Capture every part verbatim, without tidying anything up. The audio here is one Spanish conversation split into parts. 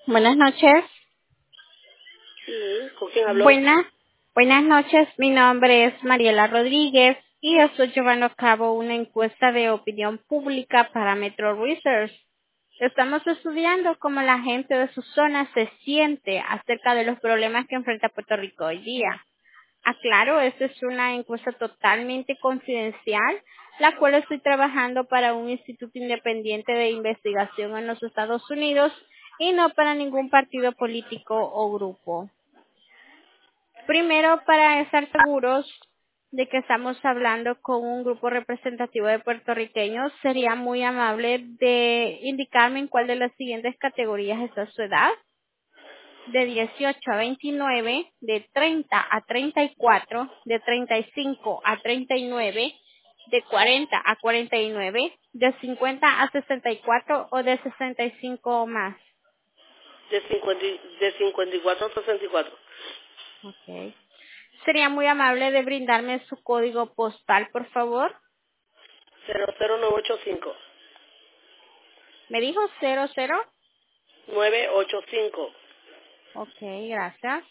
Buenas noches. Sí, ¿con quién habló? Buenas, buenas noches. Mi nombre es Mariela Rodríguez y estoy llevando a cabo una encuesta de opinión pública para Metro Research. Estamos estudiando cómo la gente de su zona se siente acerca de los problemas que enfrenta Puerto Rico hoy día. Aclaro, esta es una encuesta totalmente confidencial, la cual estoy trabajando para un instituto independiente de investigación en los Estados Unidos y no para ningún partido político o grupo. Primero, para estar seguros de que estamos hablando con un grupo representativo de puertorriqueños, sería muy amable de indicarme en cuál de las siguientes categorías está su edad. De dieciocho a veintinueve, de treinta a treinta y cuatro, de treinta y cinco a treinta y nueve, de cuarenta a cuarenta y nueve, de cincuenta a sesenta y cuatro o de sesenta y cinco o más. De, cincuenta, y- de cincuenta y cuatro a sesenta y cuatro. Okay. Sería muy amable de brindarme su código postal, por favor. cero cero nueve ocho cinco. ¿Me dijo cero cero? nueve ocho cinco. Ok, gracias.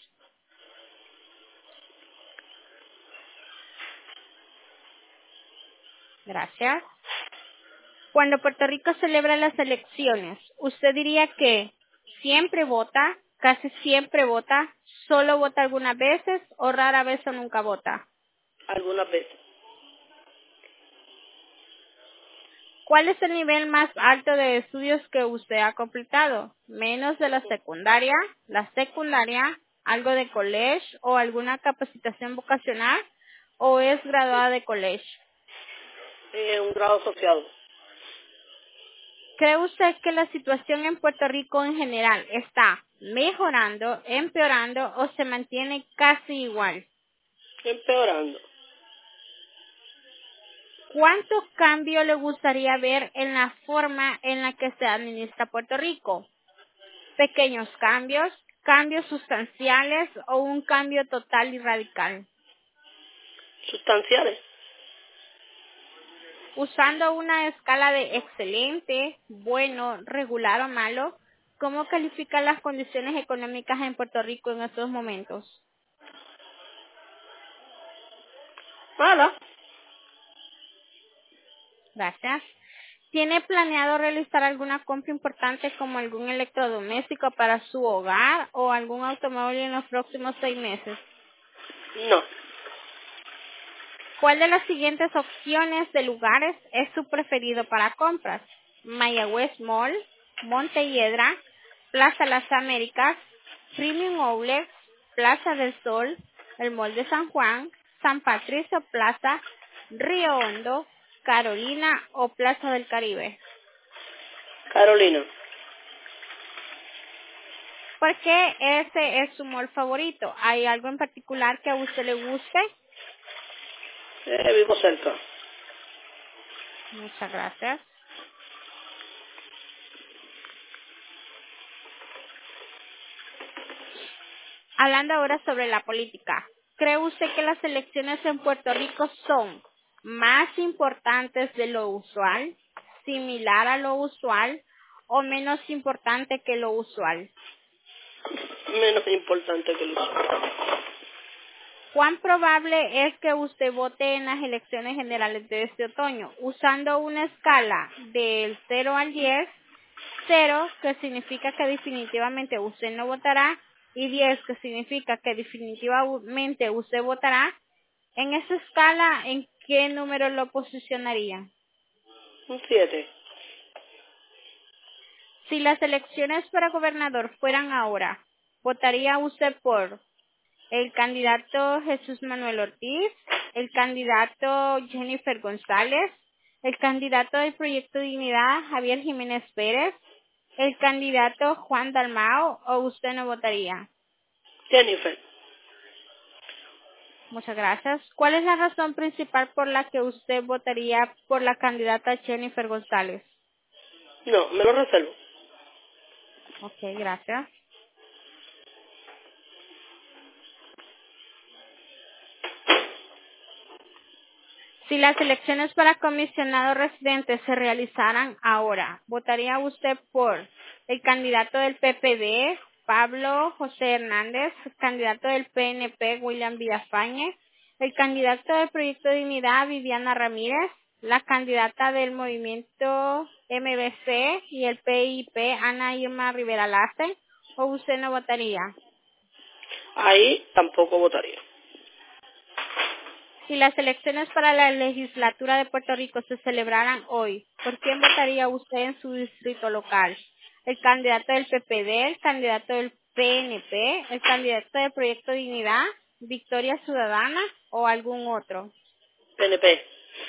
Gracias. Cuando Puerto Rico celebra las elecciones, ¿usted diría que siempre vota, casi siempre vota, solo vota algunas veces o rara vez o nunca vota? Algunas veces. ¿Cuál es el nivel más alto de estudios que usted ha completado? ¿Menos de la secundaria, la secundaria, algo de college o alguna capacitación vocacional o es graduada de college? Eh, un grado asociado. ¿Cree usted que la situación en Puerto Rico en general está mejorando, empeorando o se mantiene casi igual? Empeorando. ¿Cuánto cambio le gustaría ver en la forma en la que se administra Puerto Rico? ¿Pequeños cambios, cambios sustanciales o un cambio total y radical? Sustanciales. Usando una escala de excelente, bueno, regular o malo, ¿cómo califican las condiciones económicas en Puerto Rico en estos momentos? Mala. Gracias. ¿Tiene planeado realizar alguna compra importante como algún electrodoméstico para su hogar o algún automóvil en los próximos seis meses? No. ¿Cuál de las siguientes opciones de lugares es su preferido para compras? Mayagüez Mall, Montelledra, Plaza Las Américas, Premium Outlet, Plaza del Sol, el Mall de San Juan, San Patricio Plaza, Río Hondo, Carolina o Plaza del Caribe. Carolina. ¿Por qué ese es su mall favorito? ¿Hay algo en particular que a usted le guste? Eh, vivo cerca. Muchas gracias. Hablando ahora sobre la política, ¿cree usted que las elecciones en Puerto Rico son más importantes de lo usual, similar a lo usual o menos importante que lo usual? Menos importante que el usual. ¿Cuán probable es que usted vote en las elecciones generales de este otoño? Usando una escala del cero al diez, cero, que significa que definitivamente usted no votará, y diez, que significa que definitivamente usted votará. En esa escala, ¿en qué número lo posicionaría? Un siete. Si las elecciones para gobernador fueran ahora, ¿votaría usted por el candidato Jesús Manuel Ortiz, el candidato Jennifer González, el candidato del Proyecto Dignidad Javier Jiménez Pérez, el candidato Juan Dalmao o usted no votaría? Jennifer. Muchas gracias. ¿Cuál es la razón principal por la que usted votaría por la candidata Jennifer González? No, me lo reservo. Ok, gracias. Si las elecciones para comisionado residente se realizaran ahora, ¿votaría usted por el candidato del P P D, Pablo José Hernández, el candidato del P N P, William Villafañe, el candidato del Proyecto Dignidad, Viviana Ramírez, la candidata del Movimiento M B C y el P I P, Ana Irma Rivera Lace, o usted no votaría. Ahí tampoco votaría. Si las elecciones para la legislatura de Puerto Rico se celebraran hoy, ¿por quién votaría usted en su distrito local? ¿El candidato del P P D, el candidato del P N P, el candidato del Proyecto Dignidad, Victoria Ciudadana o algún otro? P N P.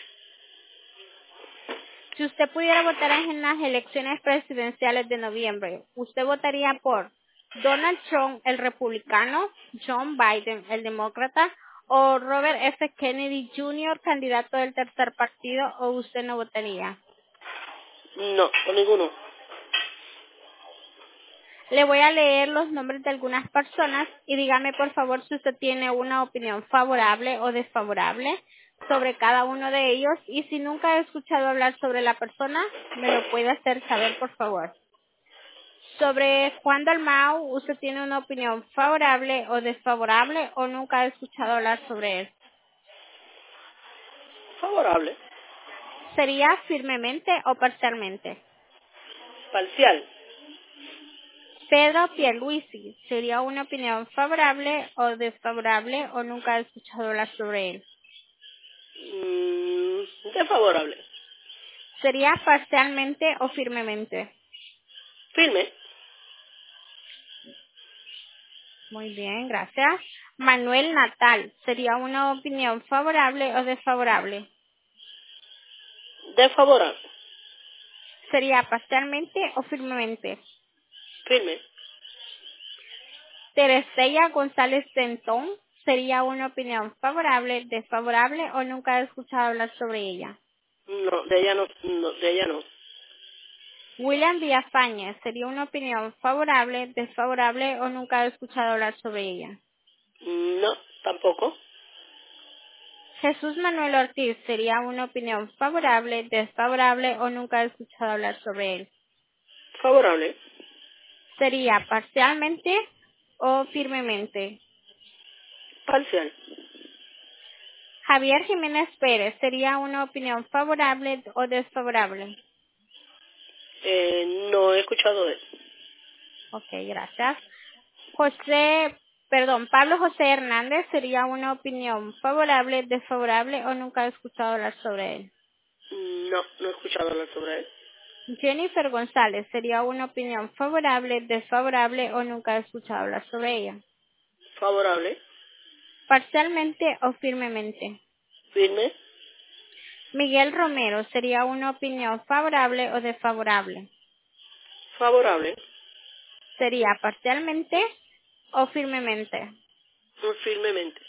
Si usted pudiera votar en las elecciones presidenciales de noviembre, ¿usted votaría por Donald Trump, el republicano, John Biden, el demócrata, o Robert F. Kennedy junior, candidato del tercer partido, o usted no votaría? No, con ninguno. Le voy a leer los nombres de algunas personas y dígame por favor si usted tiene una opinión favorable o desfavorable sobre cada uno de ellos, y si nunca he escuchado hablar sobre la persona, me lo puede hacer saber por favor. Sobre Juan Dalmau, ¿usted tiene una opinión favorable o desfavorable o nunca ha escuchado hablar sobre él? Favorable. ¿Sería firmemente o parcialmente? Parcial. Pedro Pierluisi, ¿sería una opinión favorable o desfavorable o nunca ha escuchado hablar sobre él? Mm, desfavorable. ¿Sería parcialmente o firmemente? Firme. Muy bien, gracias. Manuel Natal, ¿sería una opinión favorable o desfavorable? Desfavorable. ¿Sería parcialmente o firmemente? Firme. Teresella González Tentón, ¿sería una opinión favorable, desfavorable o nunca he escuchado hablar sobre ella? No, de ella no, no, de ella no. William Villafañe, ¿sería una opinión favorable, desfavorable o nunca he escuchado hablar sobre ella? No, tampoco. Jesús Manuel Ortiz, ¿sería una opinión favorable, desfavorable o nunca he escuchado hablar sobre él? Favorable. ¿Sería parcialmente o firmemente? Parcial. Javier Jiménez Pérez, ¿sería una opinión favorable o desfavorable? Eh, no he escuchado de él. Ok, gracias. José, perdón, Pablo José Hernández, ¿sería una opinión favorable, desfavorable o nunca he escuchado hablar sobre él? No, no he escuchado hablar sobre él. Jennifer González, ¿sería una opinión favorable, desfavorable o nunca he escuchado hablar sobre ella? Favorable. ¿Parcialmente o firmemente? Firme. Miguel Romero, ¿sería una opinión favorable o desfavorable? Favorable. ¿Sería parcialmente o firmemente? Firmemente.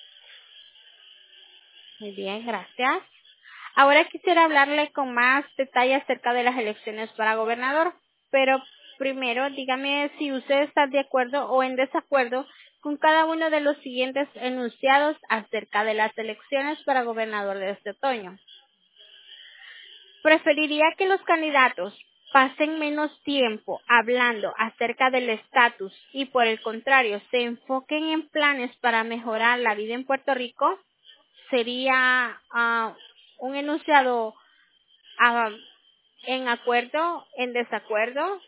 Muy bien, gracias. Ahora quisiera hablarle con más detalle acerca de las elecciones para gobernador, pero primero dígame si usted está de acuerdo o en desacuerdo con cada uno de los siguientes enunciados acerca de las elecciones para gobernador de este otoño. Preferiría que los candidatos pasen menos tiempo hablando acerca del estatus y por el contrario se enfoquen en planes para mejorar la vida en Puerto Rico. Sería uh, un enunciado uh, en acuerdo, en desacuerdo.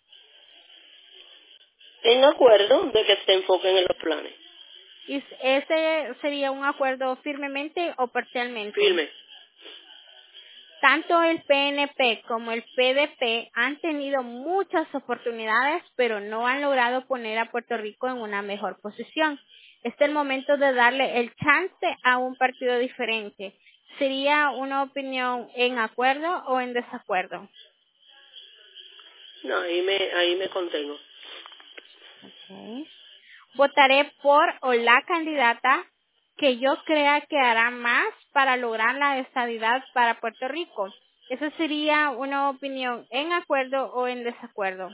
En acuerdo de que se enfoquen en los planes. ¿Y ese sería un acuerdo firmemente o parcialmente? Firme. Tanto el P N P como el P D P han tenido muchas oportunidades, pero no han logrado poner a Puerto Rico en una mejor posición. Este es el momento de darle el chance a un partido diferente. ¿Sería una opinión en acuerdo o en desacuerdo? No, ahí me, ahí me contengo. Okay. Votaré por o la candidata que yo crea que hará más para lograr la estabilidad para Puerto Rico. ¿Esa sería una opinión en acuerdo o en desacuerdo?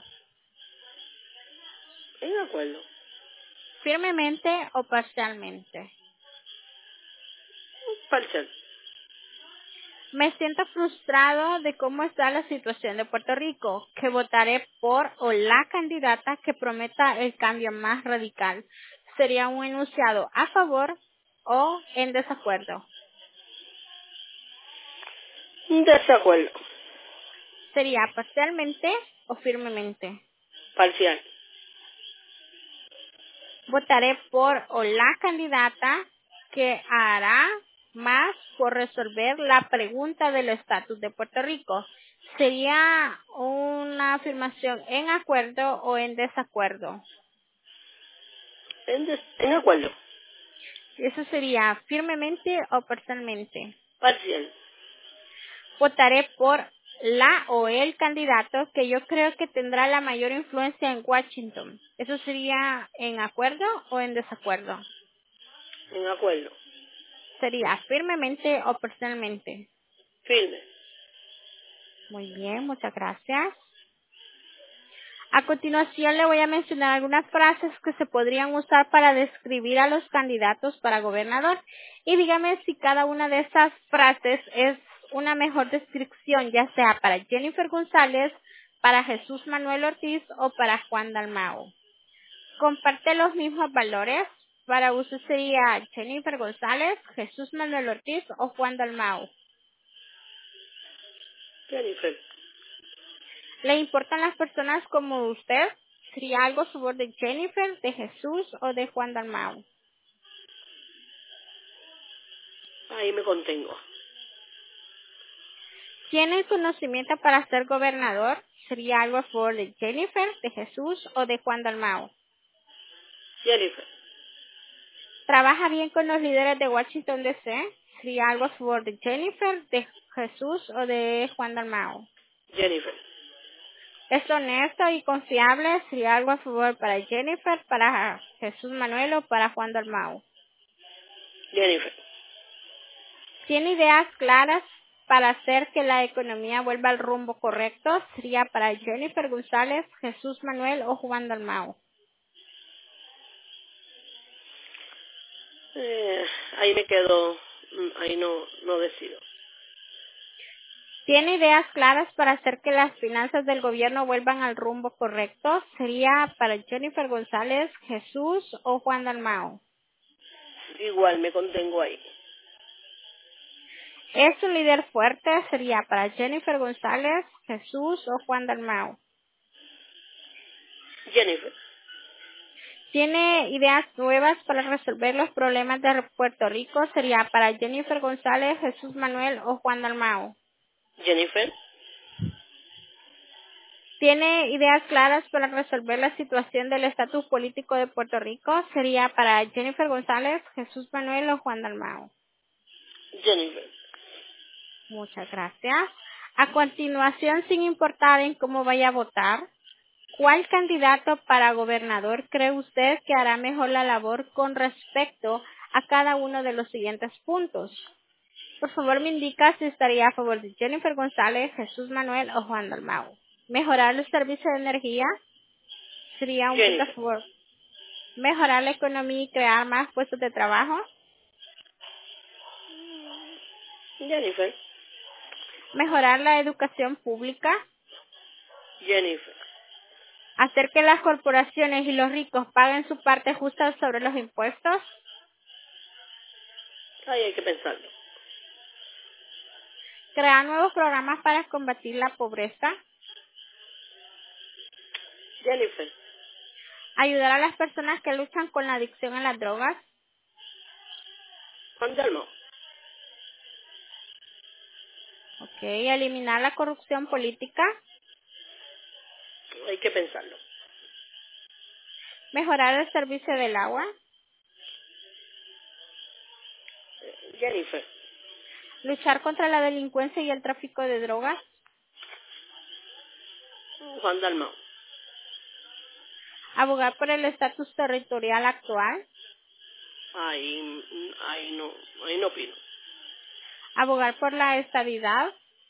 En acuerdo. ¿Firmemente o parcialmente? Parcial. Me siento frustrado de cómo está la situación de Puerto Rico, que votaré por o la candidata que prometa el cambio más radical. Sería un enunciado a favor o en desacuerdo. Desacuerdo. Sería parcialmente o firmemente. Parcial. Votaré por o la candidata que hará más por resolver la pregunta del estatus de Puerto Rico. Sería una afirmación en acuerdo o en desacuerdo. En, des- en acuerdo. Eso sería firmemente o parcialmente. Parcial. Votaré por la o el candidato que yo creo que tendrá la mayor influencia en Washington. Eso sería en acuerdo o en desacuerdo. En acuerdo. Sería firmemente o parcialmente. Firme. Muy bien, muchas gracias. A continuación le voy a mencionar algunas frases que se podrían usar para describir a los candidatos para gobernador y dígame si cada una de esas frases es una mejor descripción, ya sea para Jennifer González, para Jesús Manuel Ortiz o para Juan Dalmau. Comparte los mismos valores. Para usted sería Jennifer González, Jesús Manuel Ortiz o Juan Dalmau. Jennifer. ¿Le importan las personas como usted? ¿Sería algo a favor de Jennifer, de Jesús o de Juan Dalmau? Ahí me contengo. ¿Tiene el conocimiento para ser gobernador? ¿Sería algo a favor de Jennifer, de Jesús o de Juan Dalmau? Jennifer. ¿Trabaja bien con los líderes de Washington D C? ¿Sería algo a favor de Jennifer, de Jesús o de Juan Dalmau? Jennifer. ¿Es honesto y confiable? ¿Sería algo a favor para Jennifer, para Jesús Manuel o para Juan Dalmau? Jennifer. ¿Tiene ideas claras para hacer que la economía vuelva al rumbo correcto? ¿Sería para Jennifer González, Jesús Manuel o Juan Dalmau? Eh, ahí me quedo. mm, Ahí no, no decido. ¿Tiene ideas claras para hacer que las finanzas del gobierno vuelvan al rumbo correcto? ¿Sería para Jennifer González, Jesús o Juan Dalmau? Igual me contengo ahí. ¿Es un líder fuerte? ¿Sería para Jennifer González, Jesús o Juan Dalmau? Jennifer. ¿Tiene ideas nuevas para resolver los problemas de Puerto Rico? ¿Sería para Jennifer González, Jesús Manuel o Juan Dalmau? Jennifer. ¿Tiene ideas claras para resolver la situación del estatus político de Puerto Rico? ¿Sería para Jennifer González, Jesús Manuel o Juan Dalmau? Jennifer. Muchas gracias. A continuación, sin importar en cómo vaya a votar, ¿cuál candidato para gobernador cree usted que hará mejor la labor con respecto a cada uno de los siguientes puntos? Por favor, me indica si estaría a favor de Jennifer González, Jesús Manuel o Juan Dalmau. Mejorar los servicios de energía sería un punto a Jennifer. favor. Mejorar la economía y crear más puestos de trabajo. Jennifer. Mejorar la educación pública. Jennifer. Hacer que las corporaciones y los ricos paguen su parte justa sobre los impuestos. Ahí hay que pensarlo. Crear nuevos programas para combatir la pobreza. Jennifer. Ayudar a las personas que luchan con la adicción a las drogas. Juan Dalmau. Ok, eliminar la corrupción política. Hay que pensarlo. Mejorar el servicio del agua. Eh, Jennifer. Luchar contra la delincuencia y el tráfico de drogas. Juan Dalmau. Abogar por el estatus territorial actual. Ahí, mm, ahí no, ahí no opino. Abogar por la estabilidad.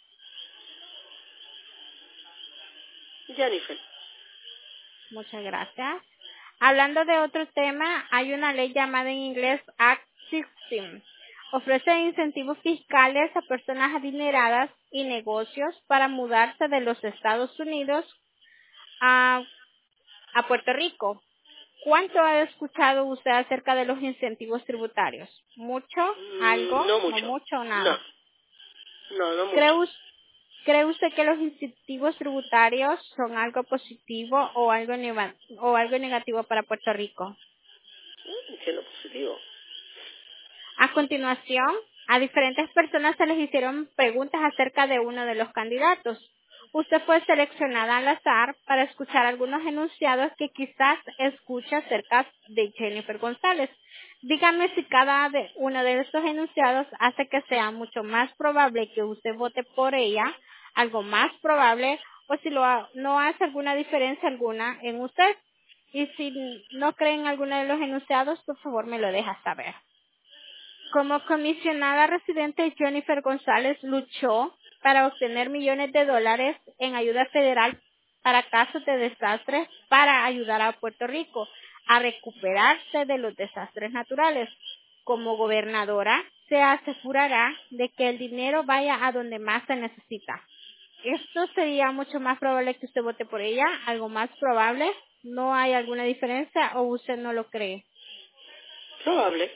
Jennifer. Muchas gracias. Hablando de otro tema, hay una ley llamada en inglés Act dieciséis, ofrece incentivos fiscales a personas adineradas y negocios para mudarse de los Estados Unidos a, a Puerto Rico. ¿Cuánto ha escuchado usted acerca de los incentivos tributarios? ¿Mucho? ¿Algo? Mm, no ¿O mucho. mucho o No. nada? No, no ¿Cree, mucho. us- ¿Cree usted que los incentivos tributarios son algo positivo o algo, neva- o algo negativo para Puerto Rico? Mm, que lo positivo. A continuación, a diferentes personas se les hicieron preguntas acerca de uno de los candidatos. Usted fue seleccionada al azar para escuchar algunos enunciados que quizás escuche acerca de Jennifer González. Dígame si cada de- uno de estos enunciados hace que sea mucho más probable que usted vote por ella, algo más probable, o si lo ha- no hace alguna diferencia alguna en usted. Y si no cree en alguno de los enunciados, por favor me lo deja saber. Como comisionada residente, Jennifer González luchó para obtener millones de dólares en ayuda federal para casos de desastres para ayudar a Puerto Rico a recuperarse de los desastres naturales. Como gobernadora, se asegurará de que el dinero vaya a donde más se necesita. Esto sería mucho más probable que usted vote por ella, algo más probable. ¿No hay alguna diferencia o usted no lo cree? Probable.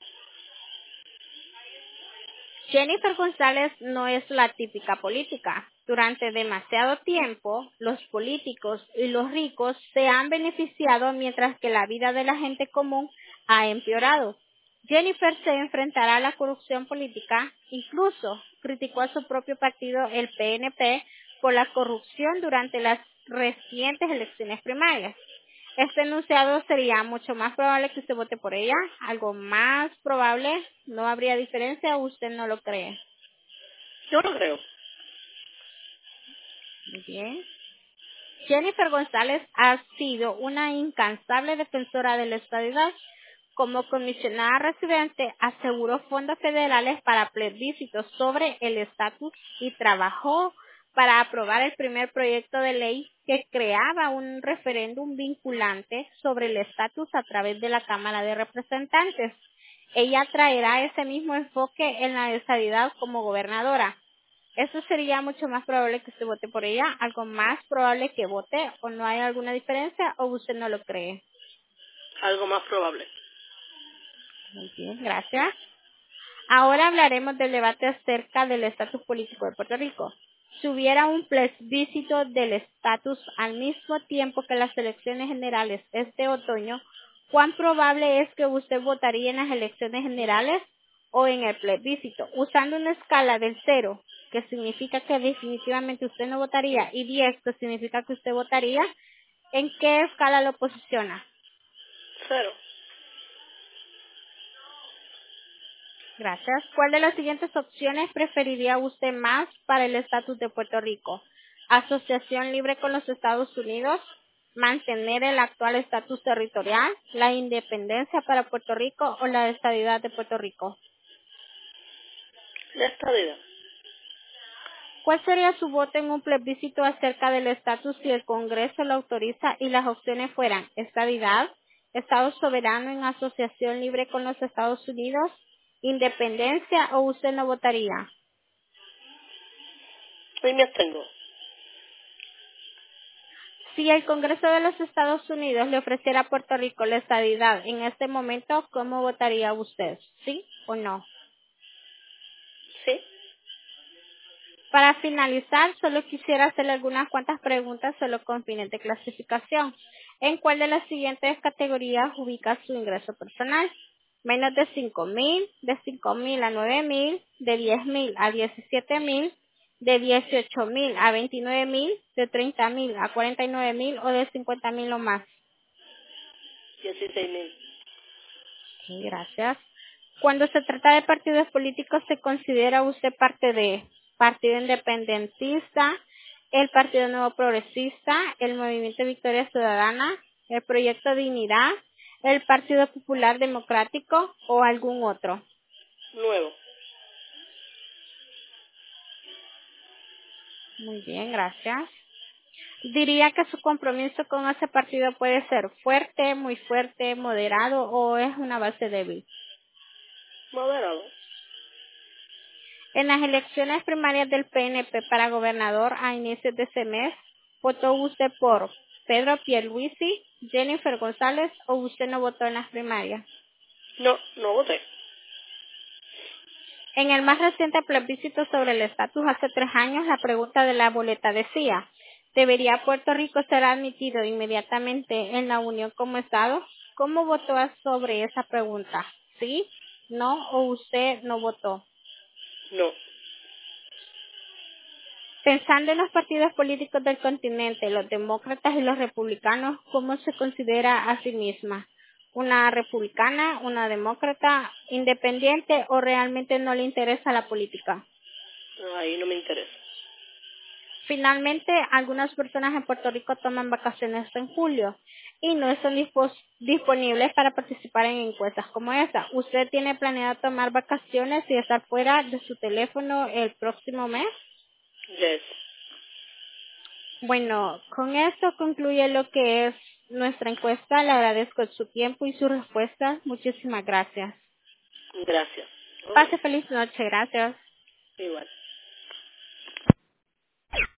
Jennifer González no es la típica política. Durante demasiado tiempo, los políticos y los ricos se han beneficiado mientras que la vida de la gente común ha empeorado. Jennifer se enfrentará a la corrupción política, incluso criticó a su propio partido, el P N P, por la corrupción durante las recientes elecciones primarias. Este enunciado sería mucho más probable que usted vote por ella, algo más probable, no habría diferencia o usted no lo cree. Yo lo creo. Muy bien. Jennifer González ha sido una incansable defensora de la estadidad. Como comisionada residente, aseguró fondos federales para plebiscitos sobre el estatus y trabajó para aprobar el primer proyecto de ley que creaba un referéndum vinculante sobre el estatus a través de la Cámara de Representantes. Ella traerá ese mismo enfoque en la estadidad como gobernadora. Eso sería mucho más probable que usted vote por ella, algo más probable que vote, o no hay alguna diferencia, o usted no lo cree. Algo más probable. Muy bien, gracias. Ahora hablaremos del debate acerca del estatus político de Puerto Rico. Si hubiera un plebiscito del estatus al mismo tiempo que las elecciones generales este otoño, ¿cuán probable es que usted votaría en las elecciones generales o en el plebiscito? Usando una escala del cero, que significa que definitivamente usted no votaría, y diez, que significa que usted votaría, ¿en qué escala lo posiciona? Cero. Gracias. ¿Cuál de las siguientes opciones preferiría usted más para el estatus de Puerto Rico? ¿Asociación libre con los Estados Unidos? ¿Mantener el actual estatus territorial? ¿La independencia para Puerto Rico o la estadidad de Puerto Rico? La estadidad. ¿Cuál sería su voto en un plebiscito acerca del estatus si el Congreso lo autoriza y las opciones fueran estadidad, Estado soberano en asociación libre con los Estados Unidos, independencia o usted no votaría? Ahí me abstengo. Si el Congreso de los Estados Unidos le ofreciera a Puerto Rico la estadidad en este momento, ¿cómo votaría usted? ¿Sí o no? Sí. Para finalizar, solo quisiera hacerle algunas cuantas preguntas solo con fines de clasificación. ¿En cuál de las siguientes categorías ubica su ingreso personal? Menos de cinco mil, de cinco mil a nueve mil, de diez mil a diecisiete mil, de dieciocho mil a veintinueve mil, de treinta mil a cuarenta y nueve mil o de cincuenta mil o más. Dieciséis mil. Sí, gracias. Cuando se trata de partidos políticos, ¿se considera usted parte de Partido Independentista, el Partido Nuevo Progresista, el Movimiento Victoria Ciudadana, el Proyecto Dignidad, el Partido Popular Democrático o algún otro? Nuevo. Muy bien, gracias. ¿Diría que su compromiso con ese partido puede ser fuerte, muy fuerte, moderado o es una base débil? Moderado. En las elecciones primarias del P N P para gobernador a inicios de ese mes, ¿votó usted por Pedro Pierluisi, Jennifer González o usted no votó en las primarias? No, no voté. En el más reciente plebiscito sobre el estatus hace tres años, la pregunta de la boleta decía, ¿debería Puerto Rico ser admitido inmediatamente en la Unión como Estado? ¿Cómo votó sobre esa pregunta? ¿Sí, no o usted no votó? No. Pensando en los partidos políticos del continente, los demócratas y los republicanos, ¿cómo se considera a sí misma? ¿Una republicana, una demócrata, independiente o realmente no le interesa la política? Ahí no me interesa. Finalmente, algunas personas en Puerto Rico toman vacaciones en julio y no están dispos- disponibles para participar en encuestas como esta. ¿Usted tiene planeado tomar vacaciones y estar fuera de su teléfono el próximo mes? Yes. Bueno, con esto concluye lo que es nuestra encuesta. Le agradezco su tiempo y su respuesta. Muchísimas gracias. Gracias. Ok. Pase feliz noche. Gracias. Igual.